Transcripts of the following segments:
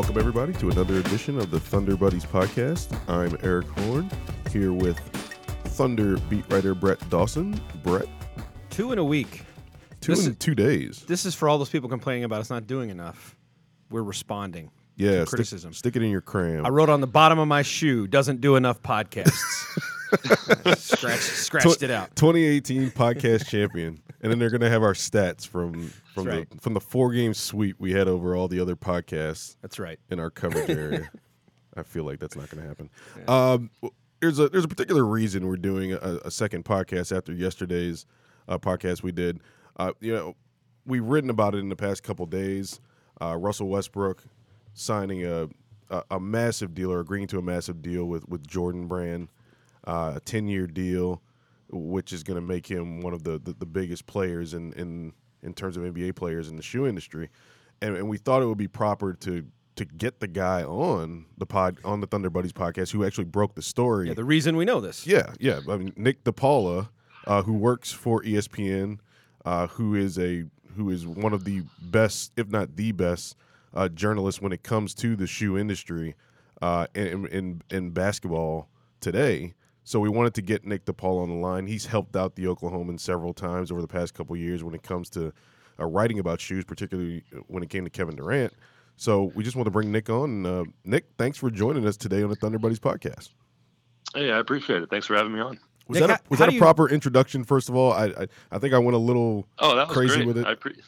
Welcome, everybody, to another edition of the Thunder Buddies podcast. I'm Eric Horn, here with Thunder beat writer Brett Dawson. Brett? 2 in a week. 2 days. This is for all those people complaining about us not doing enough. We're responding to criticism. Stick it in your cram. I wrote on the bottom of my shoe, doesn't do enough podcasts. Scratched it out. 2018 podcast champion. And then they're going to have our stats from the 4-game sweep we had over all the other podcasts. That's right. In our coverage area. I feel like that's not going to happen. Yeah. There's a particular reason we're doing a second podcast after yesterday's podcast we did. We've written about it in the past couple days. Russell Westbrook signing a massive deal, or agreeing to a massive deal with Jordan Brand, a 10-year deal, which is going to make him one of the biggest players in terms of NBA players in the shoe industry. And we thought it would be proper to get the guy on the Thunder Buddies podcast who actually broke the story. Yeah, the reason we know this. Yeah. I mean, Nick DePaula, who works for ESPN, who is one of the best, if not the best, journalists when it comes to the shoe industry in basketball today. So we wanted to get Nick DePaula on the line. He's helped out the Oklahomans several times over the past couple of years when it comes to writing about shoes, particularly when it came to Kevin Durant. So we just want to bring Nick on. Nick, thanks for joining us today on the Thunder Buddies podcast. Hey, I appreciate it. Thanks for having me on. Was that a proper introduction? First of all, I think I went a little crazy with it.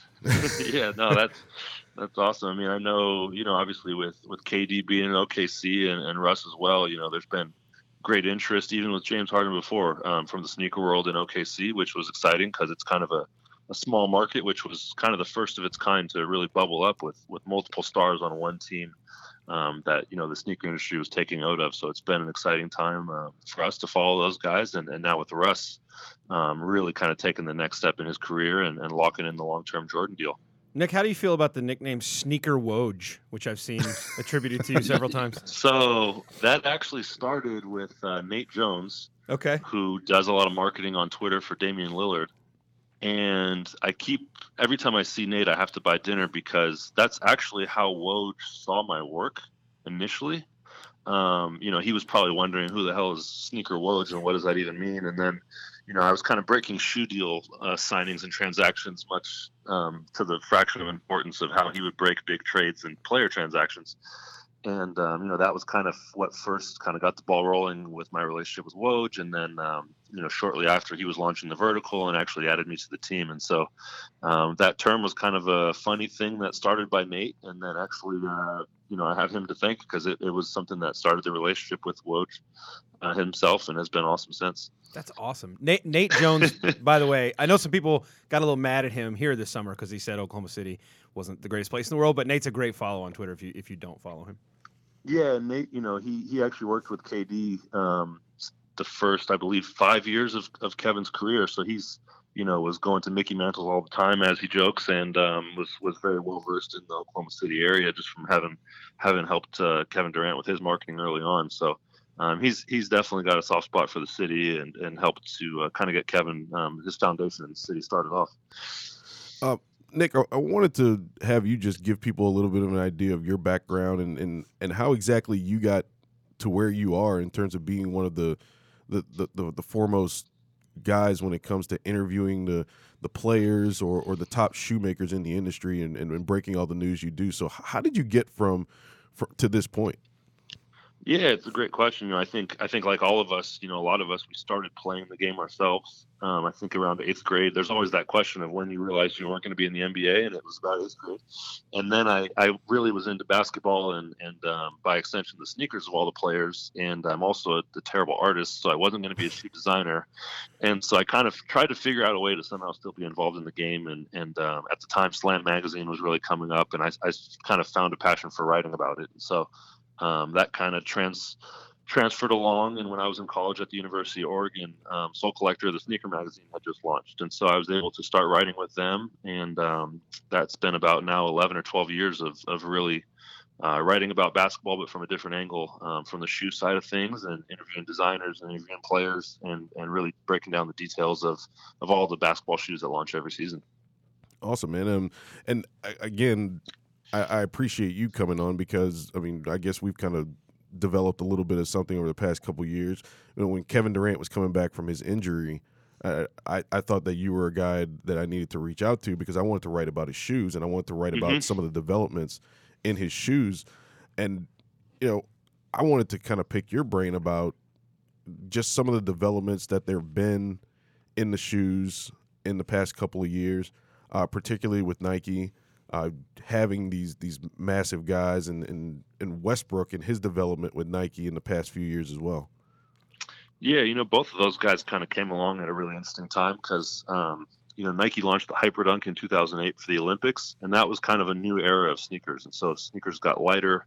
That's awesome. I mean, I know, obviously with KD being in OKC and Russ as well, there's been great interest even with James Harden before from the sneaker world in OKC, which was exciting because it's kind of a small market, which was kind of the first of its kind to really bubble up with multiple stars on one team that the sneaker industry was taking note of. So it's been an exciting time for us to follow those guys, and now with Russ really kind of taking the next step in his career and locking in the long-term Jordan deal. Nick, how do you feel about the nickname Sneaker Woj, which I've seen attributed to you several times? So that actually started with Nate Jones, who does a lot of marketing on Twitter for Damian Lillard. And every time I see Nate, I have to buy dinner because that's actually how Woj saw my work initially. He was probably wondering who the hell is Sneaker Woj and what does that even mean? And then, I was kind of breaking shoe deal signings and transactions much to the fraction of importance of how he would break big trades and player transactions. And, that was kind of what first kind of got the ball rolling with my relationship with Woj. And then, shortly after, he was launching the vertical and actually added me to the team. And so that term was kind of a funny thing that started by Nate. And then actually, I have him to thank because it was something that started the relationship with Woj himself and has been awesome since. That's awesome. Nate Jones, by the way, I know some people got a little mad at him here this summer because he said Oklahoma City wasn't the greatest place in the world, but Nate's a great follow on Twitter if you don't follow him. Yeah, Nate, he actually worked with KD the first, I believe, 5 years of Kevin's career. So he's, was going to Mickey Mantle's all the time, as he jokes, and was very well versed in the Oklahoma City area just from having helped Kevin Durant with his marketing early on. So he's definitely got a soft spot for the city and helped to kind of get Kevin his foundation in the city started off. Nick, I wanted to have you just give people a little bit of an idea of your background and how exactly you got to where you are in terms of being one of the foremost guys when it comes to interviewing the players or the top shoemakers in the industry and breaking all the news you do. So how did you get from to this point? Yeah, it's a great question. I think like all of us, a lot of us, we started playing the game ourselves. I think around 8th grade, there's always that question of when you realized you weren't going to be in the NBA, and it was about 8th grade. And then I really was into basketball and by extension, the sneakers of all the players. And I'm also a terrible artist, so I wasn't going to be a shoe designer. And so I kind of tried to figure out a way to somehow still be involved in the game. And at the time, Slam Magazine was really coming up, and I kind of found a passion for writing about it. And so that kind of transferred along. And when I was in college at the University of Oregon, Soul Collector, the sneaker magazine, had just launched. And so I was able to start writing with them. And that's been about now 11 or 12 years of really writing about basketball, but from a different angle, from the shoe side of things, and interviewing designers and interviewing players and really breaking down the details of all the basketball shoes that launch every season. Awesome, man. And again, I appreciate you coming on because, I mean, I guess we've kind of developed a little bit of something over the past couple of years. You know, when Kevin Durant was coming back from his injury, I thought that you were a guy that I needed to reach out to because I wanted to write about his shoes and I wanted to write about some of the developments in his shoes. And, you know, I wanted to kind of pick your brain about just some of the developments that there have been in the shoes in the past couple of years, particularly with Nike. Having these massive guys and Westbrook and his development with Nike in the past few years as well. Yeah, you know, both of those guys kind of came along at a really interesting time because, you know, Nike launched the Hyperdunk in 2008 for the Olympics, and that was kind of a new era of sneakers. And so sneakers got lighter,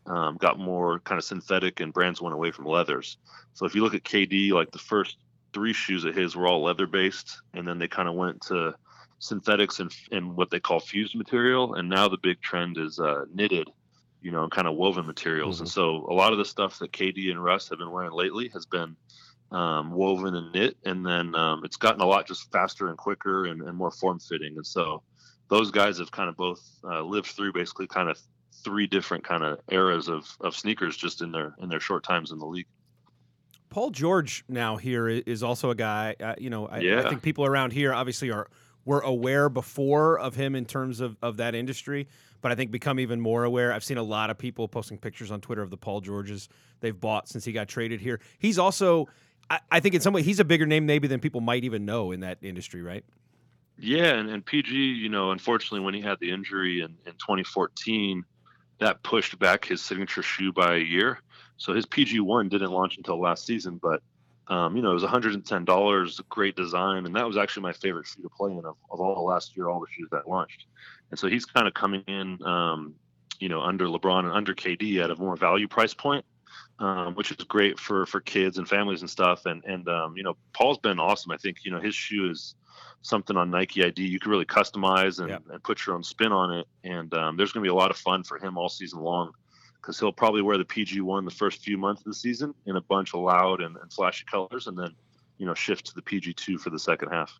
got more kind of synthetic, and brands went away from leathers. So if you look at KD, like the first 3 shoes of his were all leather-based, and then they kind of went to synthetics and what they call fused material, and now the big trend is knitted, you know, kind of woven materials. And so a lot of the stuff that KD and Russ have been wearing lately has been woven and knit, and then it's gotten a lot just faster and quicker and more form-fitting. And so those guys have kind of both lived through basically kind of 3 different kind of eras of sneakers just in their short times in the league. Paul George now here is also a guy, you know, I think people around here obviously were aware before of him in terms of that industry, but I think become even more aware. I've seen a lot of people posting pictures on Twitter of the Paul Georges they've bought since he got traded here. He's also, I think in some way, he's a bigger name maybe than people might even know in that industry, right? Yeah, and PG, you know, unfortunately when he had the injury in 2014, that pushed back his signature shoe by a year. So his PG1 didn't launch until last season, but you know, it was $110, great design, and that was actually my favorite shoe to play in of all last year, all the shoes that launched. And so he's kind of coming in, you know, under LeBron and under KD at a more value price point, which is great for kids and families and stuff. And you know, Paul's been awesome. I think, you know, his shoe is something on Nike ID you can really customize and put your own spin on it. And there's going to be a lot of fun for him all season long, because he'll probably wear the PG1 the first few months of the season in a bunch of loud and flashy colors, and then, you know, shift to the PG2 for the second half.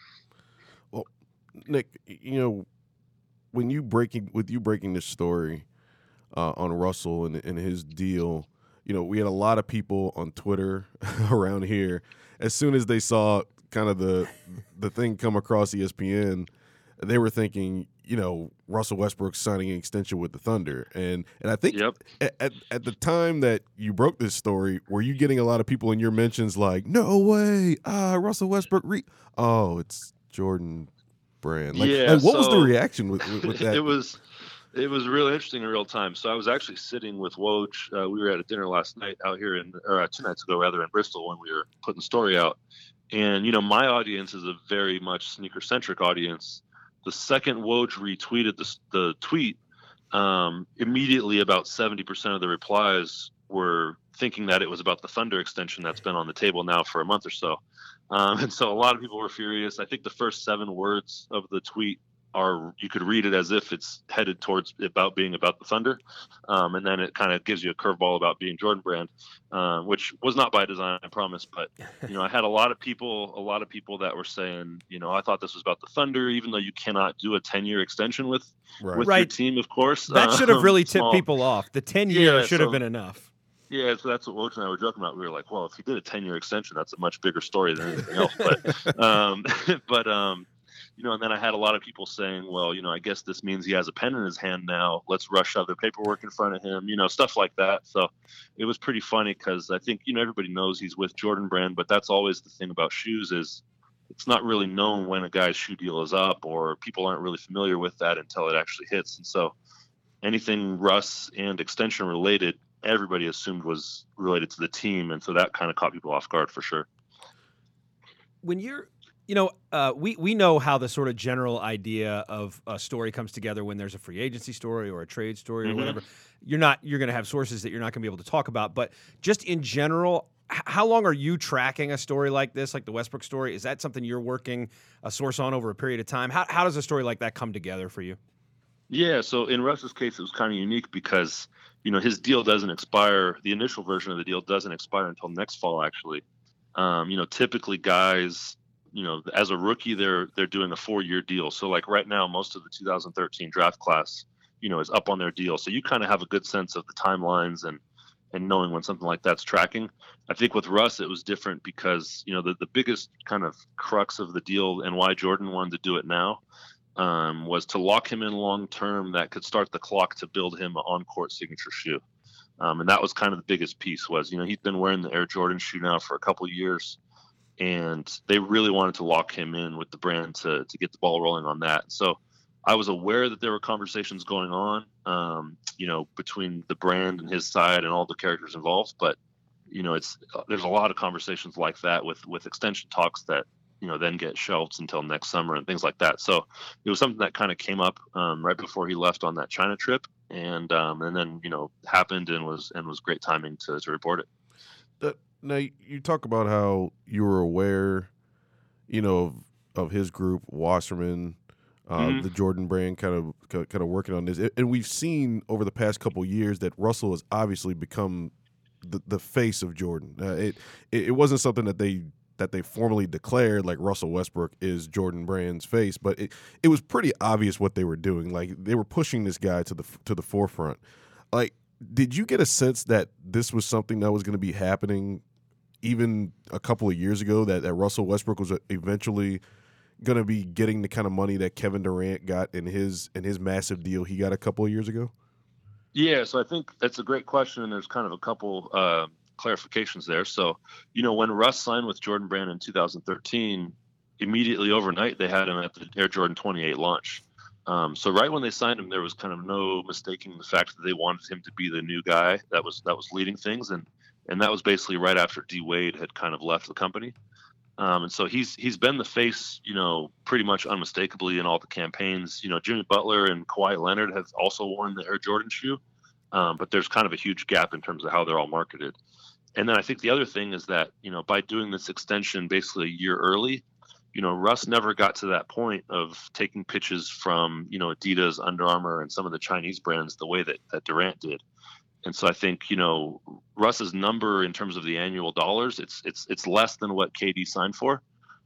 Well, Nick, you know, when you breaking this story on Russell and his deal, you know, we had a lot of people on Twitter around here, as soon as they saw kind of the thing come across ESPN, they were thinking, you know, Russell Westbrook signing an extension with the Thunder. And I think at the time that you broke this story, were you getting a lot of people in your mentions like, no way, Russell Westbrook, oh, it's Jordan Brand. Like, what was the reaction with that? It was really interesting in real time. So I was actually sitting with Woj. We were at a dinner last night out here or 2 nights ago, rather, in Bristol when we were putting the story out. And, you know, my audience is a very much sneaker-centric audience. The second Woj retweeted the tweet, immediately about 70% of the replies were thinking that it was about the Thunder extension that's been on the table now for a month or so. And so a lot of people were furious. I think the first 7 words of the tweet you could read it as if it's headed towards being about the Thunder. And then it kind of gives you a curveball about being Jordan Brand, which was not by design, I promise. But, you know, I had a lot of people that were saying, you know, I thought this was about the Thunder, even though you cannot do a 10-year extension with your team, of course. That should have really tipped people off. The 10 years should have been enough. Yeah, so that's what Woj and I were joking about. We were like, well, if he did a 10-year extension, that's a much bigger story than anything else. But you know, and then I had a lot of people saying, well, you know, I guess this means he has a pen in his hand now. Let's rush other paperwork in front of him, you know, stuff like that. So it was pretty funny because I think, you know, everybody knows he's with Jordan Brand, but that's always the thing about shoes is it's not really known when a guy's shoe deal is up, or people aren't really familiar with that until it actually hits. And so anything Russ and extension related, everybody assumed was related to the team. And so that kind of caught people off guard for sure. When you're, you know, we know how the sort of general idea of a story comes together when there's a free agency story or a trade story or whatever. You're going to have sources that you're not going to be able to talk about. But just in general, how long are you tracking a story like this, like the Westbrook story? Is that something you're working a source on over a period of time? How does a story like that come together for you? Yeah, so in Russ's case, it was kind of unique because, you know, his deal doesn't expire. The initial version of the deal doesn't expire until next fall, actually. You know, typically guys, you know, as a rookie, they're doing a 4-year deal. So like right now, most of the 2013 draft class, is up on their deal. So you kind of have a good sense of the timelines and knowing when something like that's tracking. I think with Russ, it was different because, the biggest kind of crux of the deal and why Jordan wanted to do it now was to lock him in long term that could start the clock to build him an on-court signature shoe. And that was kind of the biggest piece was, he's been wearing the Air Jordan shoe now for a couple of years, and they really wanted to lock him in with the brand to get the ball rolling on that. So I was aware that there were conversations going on, between the brand and his side and all the characters involved. But, there's a lot of conversations like that with extension talks that, then get shelved until next summer and things like that. So it was something that kind of came up right before he left on that China trip, and then happened and was great timing to report it. Now you talk about how you were aware, of his group, Wasserman, the Jordan brand, kind of working on this, and we've seen over the past couple of years that Russell has obviously become the face of Jordan. It wasn't something that they formally declared, like Russell Westbrook is Jordan Brand's face, but it was pretty obvious what they were doing. Like, they were pushing this guy to the forefront. Like, did you get a sense that this was something that was going to be happening even a couple of years ago, that Russell Westbrook was eventually going to be getting the kind of money that Kevin Durant got in his massive deal he got a couple of years ago? Yeah, so I think that's a great question, and there's kind of a couple clarifications there. So, when Russ signed with Jordan Brand in 2013, immediately overnight they had him at the Air Jordan 28 launch. So right when they signed him, there was kind of no mistaking the fact that they wanted him to be the new guy that was leading things, and that was basically right after D Wade had kind of left the company. And so he's been the face, pretty much unmistakably in all the campaigns. Jimmy Butler and Kawhi Leonard have also worn the Air Jordan shoe, but there's kind of a huge gap in terms of how they're all marketed. And then I think the other thing is that, by doing this extension basically a year early, Russ never got to that point of taking pitches from, Adidas, Under Armour, and some of the Chinese brands the way that Durant did. And so I think, Russ's number in terms of the annual dollars, it's less than what KD signed for.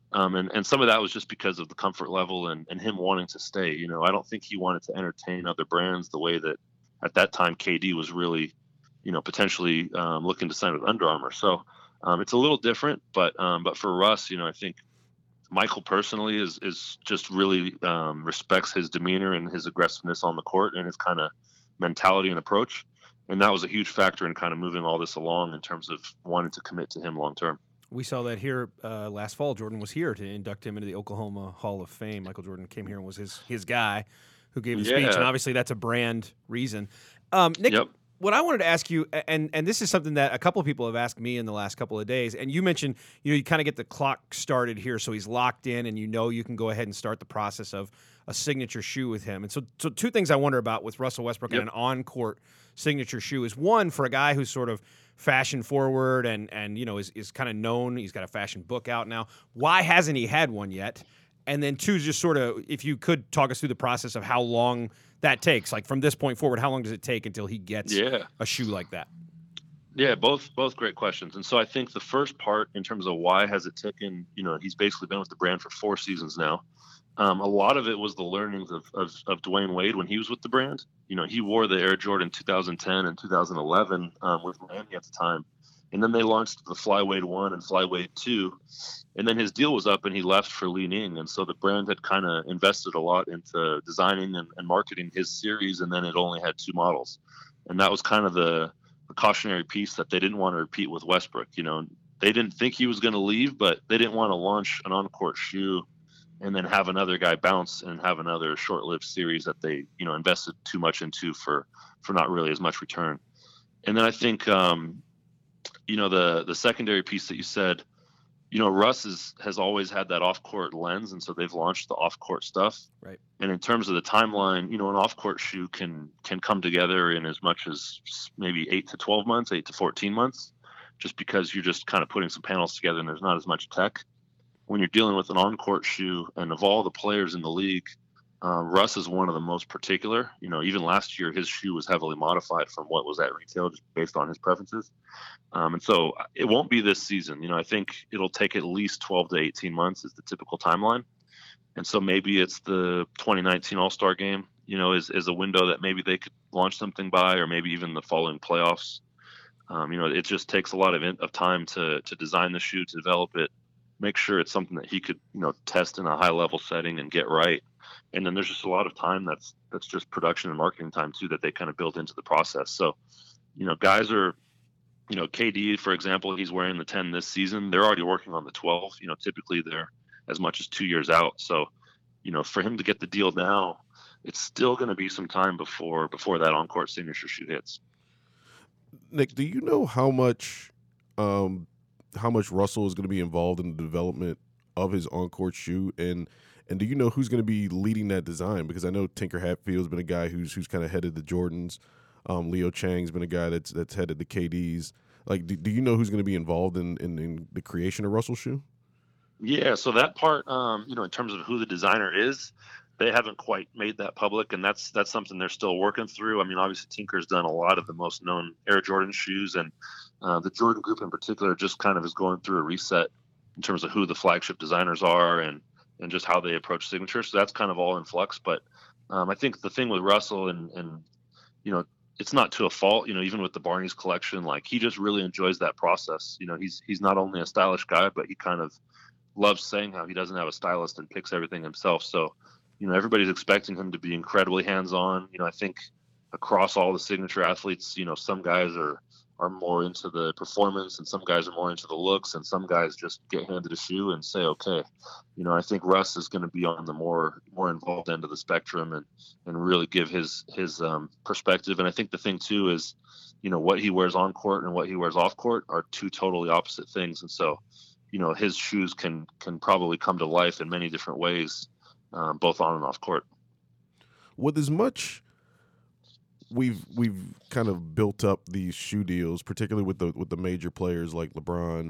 And some of that was just because of the comfort level and him wanting to stay. I don't think he wanted to entertain other brands the way that at that time KD was really, potentially looking to sign with Under Armour. So it's a little different, but for Russ, I think Michael personally is just really respects his demeanor and his aggressiveness on the court and his kind of mentality and approach. And that was a huge factor in kind of moving all this along in terms of wanting to commit to him long term. We saw that here last fall. Jordan was here to induct him into the Oklahoma Hall of Fame. Michael Jordan came here and was his guy who gave the speech, and obviously that's a brand reason. Nick, what I wanted to ask you, and this is something that a couple of people have asked me in the last couple of days, and you mentioned, you kind of get the clock started here, so he's locked in, and you can go ahead and start the process of a signature shoe with him. And so two things I wonder about with Russell Westbrook and an on-court signature shoe is, one, for a guy who's sort of fashion forward and is kind of known, he's got a fashion book out now, why hasn't he had one yet? And then two, just sort of, if you could talk us through the process of how long that takes, like from this point forward, how long does it take until he gets a shoe like that? Yeah, both great questions. And so I think the first part in terms of why has it taken, he's basically been with the brand for 4 seasons now. A lot of it was the learnings of Dwayne Wade when he was with the brand. He wore the Air Jordan 2010 and 2011 with Miami at the time. And then they launched the Flyweight 1 and Flyweight 2. And then his deal was up and he left for Li Ning. And so the brand had kind of invested a lot into designing and marketing his series. And then it only had 2 models. And that was kind of the cautionary piece that they didn't want to repeat with Westbrook. They didn't think he was going to leave, but they didn't want to launch an on-court shoe and then have another guy bounce and have another short-lived series that they, invested too much into for not really as much return. And then I think, the secondary piece that you said, Russ has always had that off-court lens, and so they've launched the off-court stuff. Right. And in terms of the timeline, an off-court shoe can come together in as much as maybe 8 to 12 months, 8 to 14 months, just because you're just kind of putting some panels together and there's not as much tech. When you're dealing with an on-court shoe, and of all the players in the league, Russ is one of the most particular. Even last year, his shoe was heavily modified from what was at retail, just based on his preferences. And so it won't be this season. I think it'll take at least 12 to 18 months is the typical timeline. And so maybe it's the 2019 All-Star game. is a window that maybe they could launch something by, or maybe even the following playoffs. It just takes a lot of time to design the shoe, to develop it, make sure it's something that he could, test in a high level setting and get right. And then there's just a lot of time that's just production and marketing time too, that they kind of build into the process. So, guys are, KD, for example, he's wearing the 10 this season. They're already working on the 12. Typically they're as much as 2 years out. So, for him to get the deal now, it's still going to be some time before that on-court signature shoe hits. Nick, do you know how much Russell is going to be involved in the development of his on-court shoe, and do you know who's going to be leading that design? Because I know Tinker Hatfield's been a guy who's kind of headed the Jordans. Leo Chang's been a guy that's headed the KDs. Like, do you know who's going to be involved in the creation of Russell's shoe? Yeah, so that part, in terms of who the designer is, they haven't quite made that public, and that's something they're still working through. I mean, obviously Tinker's done a lot of the most known Air Jordan shoes, and the Jordan Group in particular just kind of is going through a reset in terms of who the flagship designers are and just how they approach signature. So that's kind of all in flux. But I think the thing with Russell and it's not to a fault, even with the Barney's collection, like he just really enjoys that process. He's not only a stylish guy, but he kind of loves saying how he doesn't have a stylist and picks everything himself. So, everybody's expecting him to be incredibly hands-on. I think across all the signature athletes, some guys are more into the performance and some guys are more into the looks, and some guys just get handed a shoe and say, okay. I think Russ is going to be on the more involved end of the spectrum and really give his perspective. And I think the thing too is, what he wears on court and what he wears off court are two totally opposite things. And so, his shoes can probably come to life in many different ways, both on and off court. With as much we've kind of built up these shoe deals, particularly with the major players like LeBron,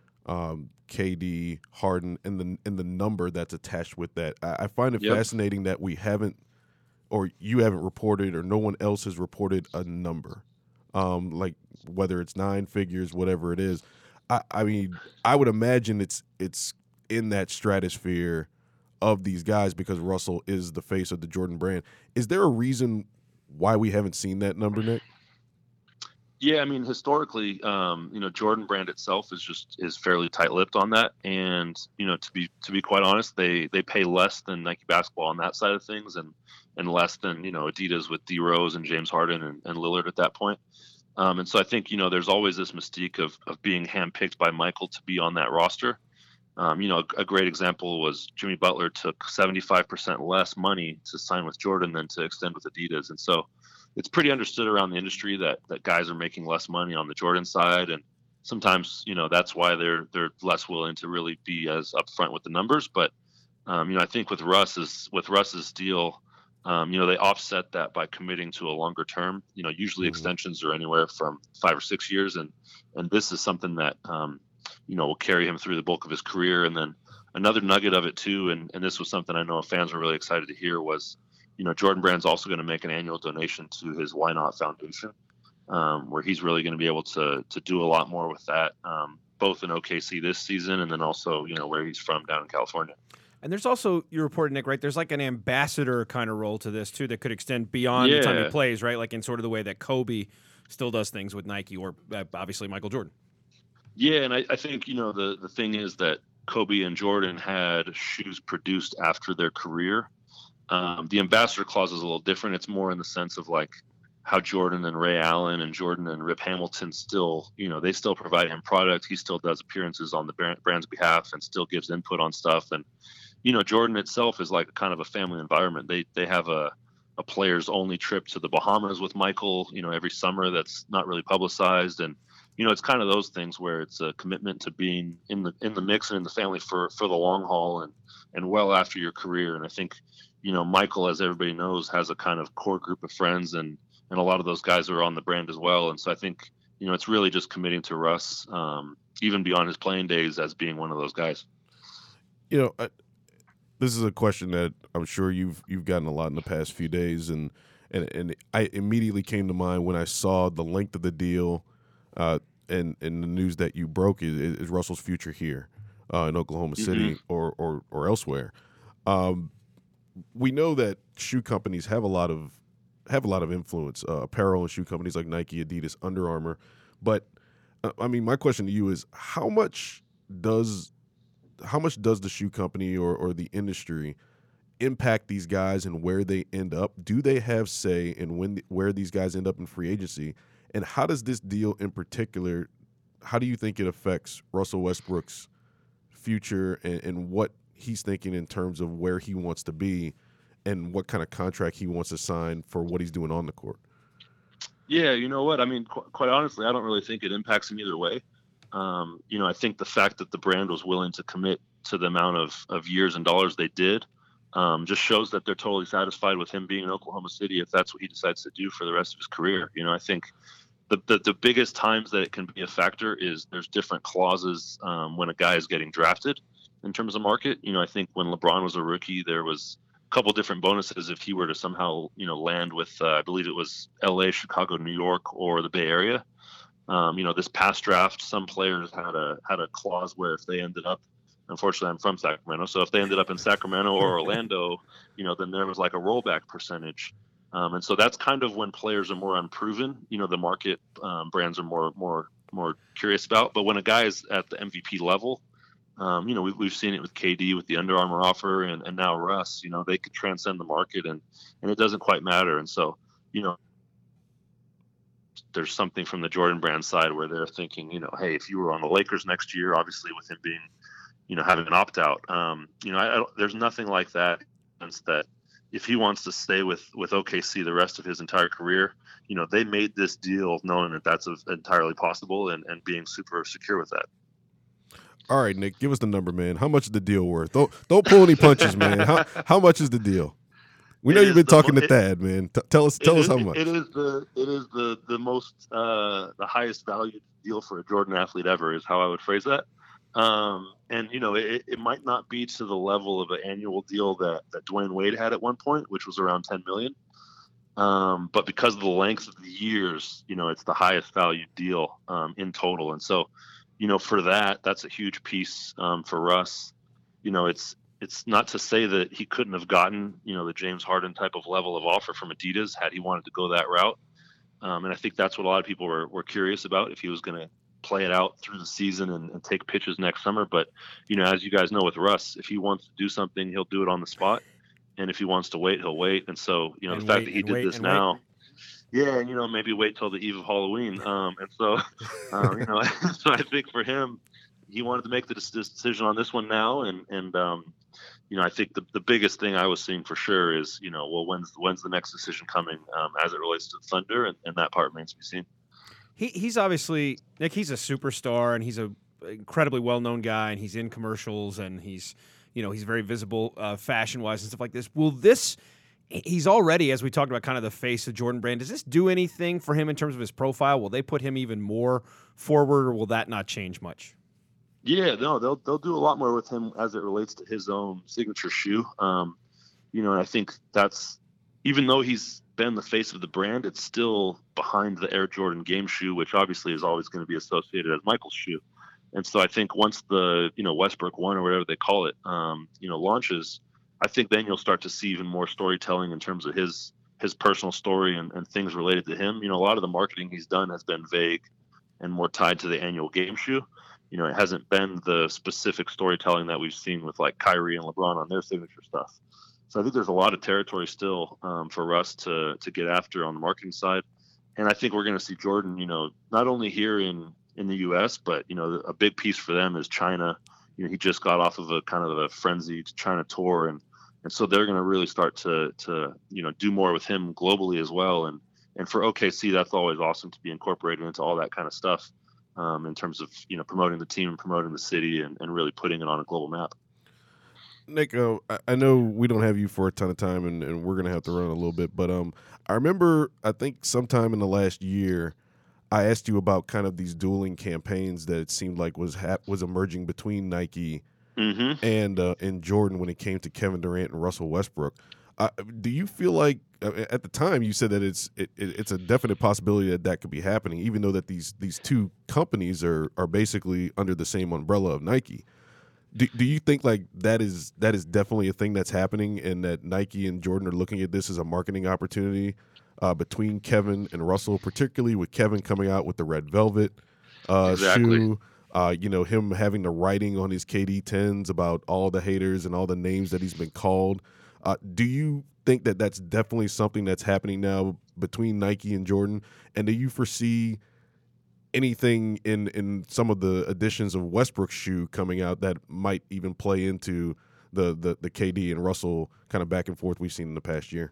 KD, Harden, and the number that's attached with that. I find it fascinating that we haven't, or you haven't reported, or no one else has reported a number, like whether it's 9 figures, whatever it is. I mean, I would imagine it's in that stratosphere of these guys because Russell is the face of the Jordan brand. Is there a reason why we haven't seen that number, Nick? Yeah, I mean, historically, Jordan brand itself is fairly tight-lipped on that, and to be quite honest, they pay less than Nike basketball on that side of things, and less than Adidas with D Rose and James Harden and Lillard at that point. And so I think there's always this mystique of being handpicked by Michael to be on that roster. A great example was Jimmy Butler took 75% less money to sign with Jordan than to extend with Adidas. And so it's pretty understood around the industry that guys are making less money on the Jordan side. And sometimes, that's why they're less willing to really be as upfront with the numbers. But, I think with Russ's deal, they offset that by committing to a longer term. Usually extensions are anywhere from 5 or 6 years. And this is something that, will carry him through the bulk of his career. And then another nugget of it too, and this was something I know fans were really excited to hear, was, Jordan Brand's also going to make an annual donation to his Why Not Foundation, where he's really going to be able to do a lot more with that, both in OKC this season and then also, where he's from down in California. And there's also, you reported, Nick, right? There's like an ambassador kind of role to this too that could extend beyond the time he plays, right? Like in sort of the way that Kobe still does things with Nike, or obviously Michael Jordan. Yeah, and I think, the thing is that Kobe and Jordan had shoes produced after their career. The ambassador clause is a little different. It's more in the sense of like how Jordan and Ray Allen and Jordan and Rip Hamilton still, they still provide him product. He still does appearances on the brand's behalf and still gives input on stuff. And, Jordan itself is like kind of a family environment. They have a players only trip to the Bahamas with Michael, every summer that's not really publicized. And, it's kind of those things where it's a commitment to being in the mix and in the family for the long haul and well after your career. And I think, Michael, as everybody knows, has a kind of core group of friends, and a lot of those guys are on the brand as well. And so I think, it's really just committing to Russ, even beyond his playing days, as being one of those guys. This is a question that I'm sure you've gotten a lot in the past few days, and I immediately came to mind when I saw the length of the deal, and the news that you broke is Russell's future here in Oklahoma City or elsewhere. we know that shoe companies have a lot of influence, apparel and shoe companies like Nike, Adidas, Under Armour. But I mean, my question to you is how much does the shoe company or the industry impact these guys and where they end up? Do they have say in where these guys end up in free agency? And how does this deal in particular, how do you think it affects Russell Westbrook's future and what he's thinking in terms of where he wants to be and what kind of contract he wants to sign for what he's doing on the court? Yeah, you know what? I mean, quite honestly, I don't really think it impacts him either way. I think the fact that the brand was willing to commit to the amount of years and dollars they did just shows that they're totally satisfied with him being in Oklahoma City if that's what he decides to do for the rest of his career. I think the biggest times that it can be a factor is there's different clauses when a guy is getting drafted in terms of market. I think when LeBron was a rookie, there was a couple different bonuses if he were to somehow, land with, I believe it was LA, Chicago, New York, or the Bay Area. This past draft, some players had a clause where if they ended up, unfortunately, I'm from Sacramento, so if they ended up in Sacramento or Orlando, then there was like a rollback percentage. And so that's kind of when players are more unproven, the market brands are more curious about. But when a guy is at the MVP level, we've seen it with KD with the Under Armour offer and now Russ, they could transcend the market and it doesn't quite matter. And so, there's something from the Jordan brand side where they're thinking, hey, if you were on the Lakers next year, obviously with him being, having an opt out, there's nothing like that. That if he wants to stay with OKC the rest of his entire career, they made this deal knowing that that's entirely possible and being super secure with that. All right, Nick, give us the number, man. How much is the deal worth? Don't pull any punches, man. How much is the deal? We know you've been talking to Thad, man. Tell us how much. It is the most the highest valued deal for a Jordan athlete ever is how I would phrase that. And it might not be to the level of an annual deal that Dwayne Wade had at one point, which was around $10 million. But because of the length of the years, it's the highest valued deal in total. And so, for that's a huge piece for Russ. It's not to say that he couldn't have gotten, the James Harden type of level of offer from Adidas had he wanted to go that route. And I think that's what a lot of people were curious about, if he was going to play it out through the season and take pitches next summer. But, as you guys know with Russ, if he wants to do something, he'll do it on the spot. And if he wants to wait, he'll wait. And so, the fact that he did this now. Yeah, and maybe wait till the eve of Halloween. And so, so I think for him, he wanted to make this decision on this one now. And I think the biggest thing I was seeing for sure is, when's the next decision coming as it relates to the Thunder, and that part remains to be seen. He's obviously, Nick, he's a superstar, and he's a incredibly well-known guy, and he's in commercials, and he's very visible fashion-wise and stuff like this. He's already, as we talked about, kind of the face of Jordan Brand. Does this do anything for him in terms of his profile? Will they put him even more forward, or will that not change much? Yeah, no, they'll do a lot more with him as it relates to his own signature shoe. And I think that's, even though he's been the face of the brand, it's still behind the Air Jordan game shoe, which obviously is always going to be associated as Michael's shoe. And so I think once the, Westbrook 1 or whatever they call it, launches, I think then you'll start to see even more storytelling in terms of his personal story and things related to him. A lot of the marketing he's done has been vague and more tied to the annual game shoe. It hasn't been the specific storytelling that we've seen with like Kyrie and LeBron on their signature stuff. So I think there's a lot of territory still for us to get after on the marketing side. And I think we're going to see Jordan, not only here in the U.S., but, a big piece for them is China. He just got off of a kind of a frenzied China tour. And so they're going to really start to do more with him globally as well. And for OKC, that's always awesome to be incorporated into all that kind of stuff. In terms of, promoting the team and promoting the city and really putting it on a global map. Nick, I know we don't have you for a ton of time and we're going to have to run a little bit, but I remember, I think sometime in the last year, I asked you about kind of these dueling campaigns that it seemed like was emerging between Nike and Jordan when it came to Kevin Durant and Russell Westbrook. Do you feel like at the time you said that it's a definite possibility that could be happening, even though that these two companies are basically under the same umbrella of Nike? Do you think like that is definitely a thing that's happening, and that Nike and Jordan are looking at this as a marketing opportunity between Kevin and Russell, particularly with Kevin coming out with the red velvet Exactly. shoe? Him having the writing on his KD 10s about all the haters and all the names that he's been called. Do you think that that's definitely something that's happening now between Nike and Jordan? And do you foresee anything in some of the editions of Westbrook's shoe coming out that might even play into the KD and Russell kind of back and forth we've seen in the past year?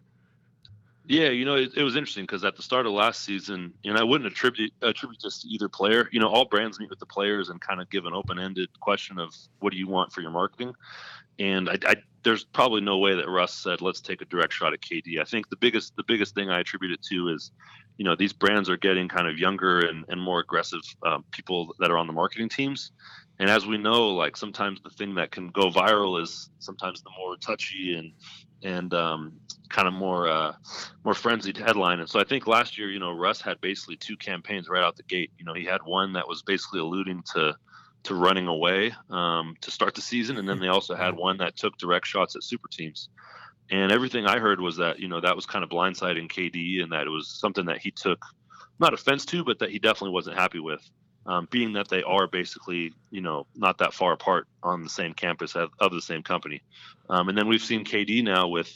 Yeah, it was interesting because at the start of last season, and I wouldn't attribute this to either player. All brands meet with the players and kind of give an open-ended question of what do you want for your marketing. And there's probably no way that Russ said, let's take a direct shot at KD. I think the biggest thing I attribute it to is, these brands are getting kind of younger and more aggressive people that are on the marketing teams. And as we know, like sometimes the thing that can go viral is sometimes the more touchy and kind of more frenzied headline. And so I think last year, Russ had basically two campaigns right out the gate. He had one that was basically alluding to running away to start the season, and then they also had one that took direct shots at super teams. And everything I heard was that that was kind of blindsiding KD, and that it was something that he took not offense to, but that he definitely wasn't happy with. Being that they are basically, not that far apart on the same campus of the same company. And then we've seen KD now with,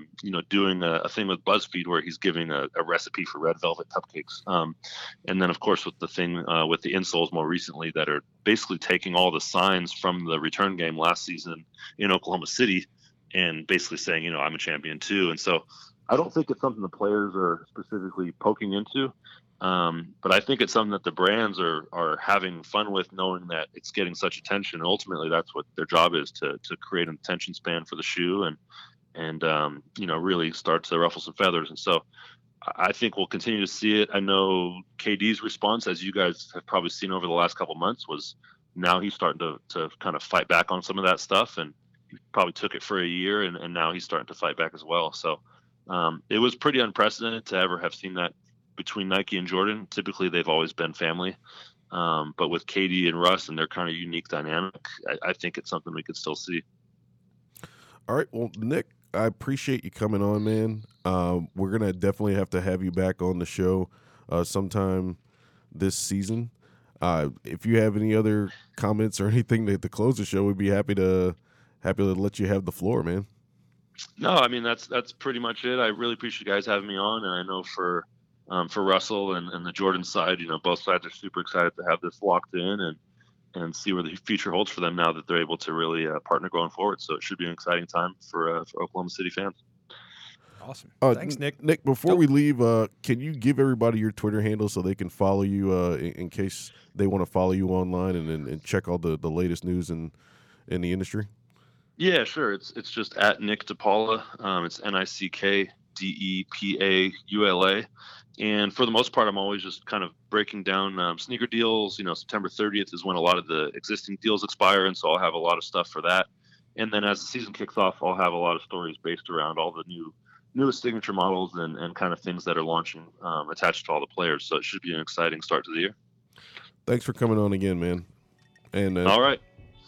doing a thing with BuzzFeed where he's giving a recipe for red velvet cupcakes. And then, of course, with the thing with the insoles more recently that are basically taking all the signs from the return game last season in Oklahoma City and basically saying, I'm a champion too. And so I don't think it's something the players are specifically poking into. But I think it's something that the brands are having fun with, knowing that it's getting such attention. And ultimately, that's what their job is, to create an attention span for the shoe and really start to ruffle some feathers. And so I think we'll continue to see it. I know KD's response, as you guys have probably seen over the last couple of months, was now he's starting to kind of fight back on some of that stuff. And he probably took it for a year, and now he's starting to fight back as well. So it was pretty unprecedented to ever have seen that between Nike and Jordan. Typically, they've always been family. But with KD and Russ and their kind of unique dynamic, I think it's something we could still see. All right. Well, Nick, I appreciate you coming on, man. We're going to definitely have to have you back on the show sometime this season. If you have any other comments or anything to close the show, we'd be happy to let you have the floor, man. No, I mean, that's pretty much it. I really appreciate you guys having me on. And I know for Russell and the Jordan side, both sides are super excited to have this locked in and see where the future holds for them now that they're able to really partner going forward. So it should be an exciting time for Oklahoma City fans. Awesome. Thanks, Nick. Nick, before we leave, can you give everybody your Twitter handle so they can follow you in case they want to follow you online and check all the latest news in the industry? Yeah, sure. It's just at Nick DePaula. It's NICKDEPAULA. And for the most part, I'm always just kind of breaking down sneaker deals. September 30th is when a lot of the existing deals expire, and so I'll have a lot of stuff for that. And then as the season kicks off, I'll have a lot of stories based around all the newest signature models and kind of things that are launching attached to all the players. So it should be an exciting start to the year. Thanks for coming on again, man. And all right.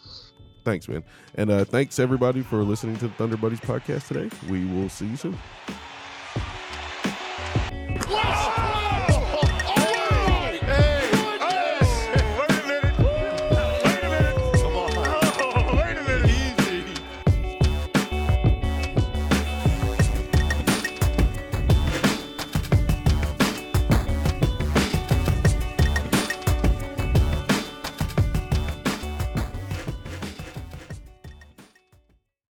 Thanks, man. And thanks, everybody, for listening to the Thunder Buddies podcast today. We will see you soon.